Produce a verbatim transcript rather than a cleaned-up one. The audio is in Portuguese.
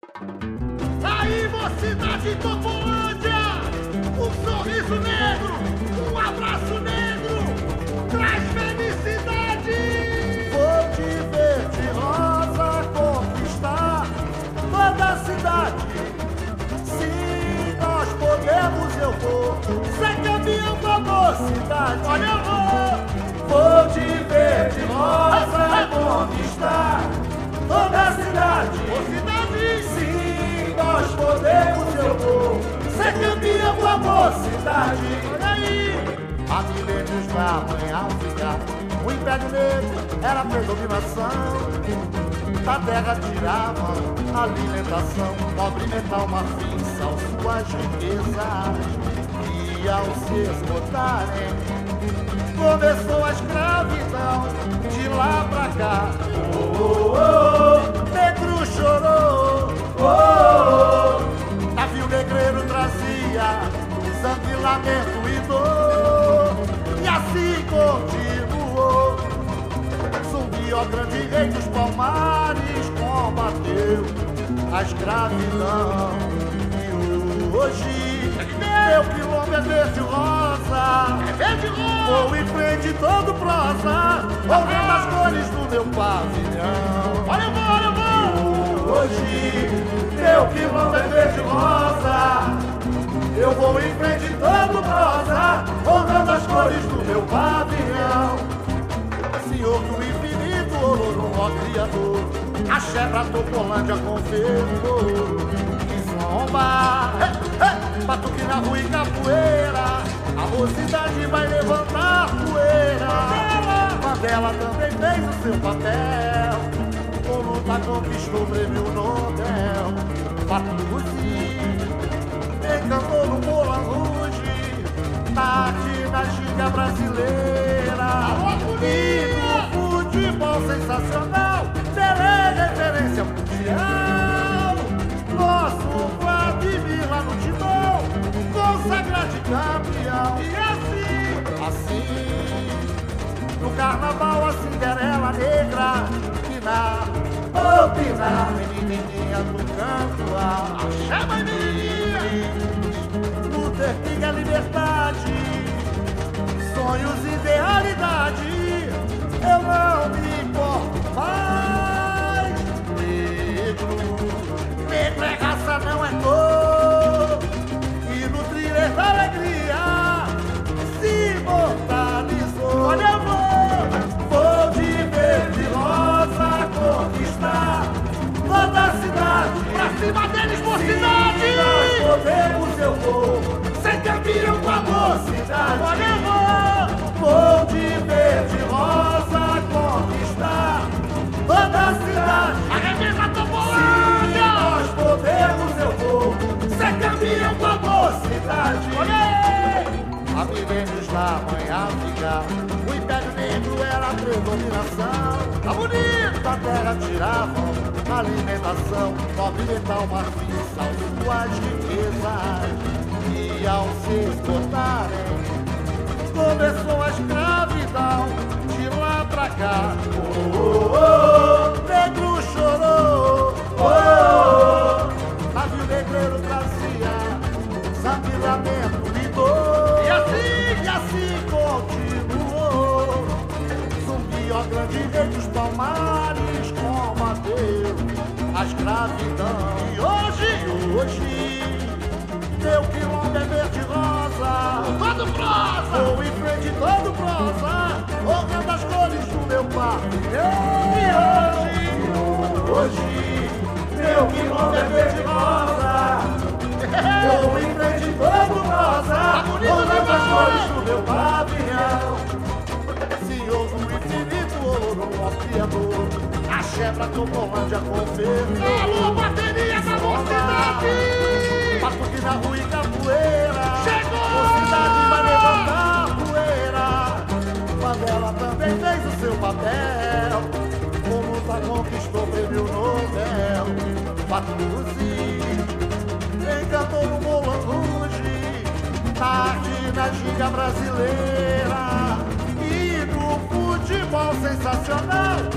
Aí, mocidade Topolândia, um sorriso negro, um abraço negro, traz felicidade. Vou de verde rosa conquistar toda a cidade. Se nós podemos, eu vou ser campeão com a mocidade. Olha, eu vou. Vou de verde rosa conquistar toda a cidade. Mocidade, se nós podemos, eu vou ser campeão com a mocidade. olha aí. Há milênios lá em África, o Império Negro era a predominação. Da terra tiravam a alimentação, pobre metal, marfim, sal, suas riquezas. E ao se esgotarem, começou a escravidão. De lá pra cá, oh, oh, oh, negro chorou, oh, oh, oh. Navio negreiro trazia sangue, lamento e dor, e assim continuou. Zumbi, ó grande rei dos palmares, combateu a escravidão. E hoje meu quilombo é verde rosa, É verde rosa. vou em frente todo prosa, ouvindo as cores do meu pavilhão. Olha, eu vou, olha, eu vou. Hoje meu quilombo é verde rosa, eu vou em frente todo prosa, honrando as cores do meu pavilhão. Senhor do infinito, Olorum, ó Criador, axé pra Topolândia com fervor. Que zomba, hey, hey, batuque na rua e capoeira, a mocidade vai levantar poeira. Mandela também fez o seu papel, com luta conquistou o prêmio Nobel. Batuque encantou no Moulin Rouge, tarde na giga brasileira. E no futebol sensacional, Pelé referência mundial. Nosso Vladimir lá no timão, consagra de campeão. E assim, Assim, no carnaval a Cinderela negra, pinar, oh pinar, menininha do canto alto. chama a menininha. Luther King é liberdade, sonhos e idealidade. Eu não me importo mais. Negro, negro é raça, não é cor. E no thriller da alegria se imortalizou. Olha, eu vou. Vou de verde rosa conquistar toda a cidade. Pra cima deles, Se mocidade. nós podemos, eu vou ser campeão com a mocidade. Olha, eu vou. Vou de verde rosa conquistar toda a cidade. Arrebenta a Se Topolândia. nós podemos, eu vou ser campeão com a mocidade. Olha aí. Há milênios lá em África, o Império Negro era a predominação. Tá bonito. Da terra tiravam a alimentação, pobre metal, marfim, sal, suas riquezas. E ao se esgotarem, começou a escravidão. De lá pra cá, oh, oh, oh, negro chorou, oh, oh, oh. Navio negreiro trazia sangue, lamento e dor. E assim, E assim continuou. Zumbi, ó grande rei dos palmares, combateu a escravidão. E hoje, hoje, meu quilombo é verde rosa, todo prosa. vou em frente todo prosa, honrando as cores do meu pavilhão. E hoje, hoje, meu quilombo é verde rosa, vou em frente todo prosa, honrando as cores do meu pavilhão. Senhor do infinito, Olorum, ó Criador, axé pra Topolândia com fervor. Alô, bateria da mocidade. Batuque na rua e capoeira, Chegou! mocidade vai levantar poeira. Mandela também fez o seu papel, com luta conquistou o prêmio Nobel. Batuque encantou no Moulin Rouge, tarde na giga brasileira. E no futebol sensacional,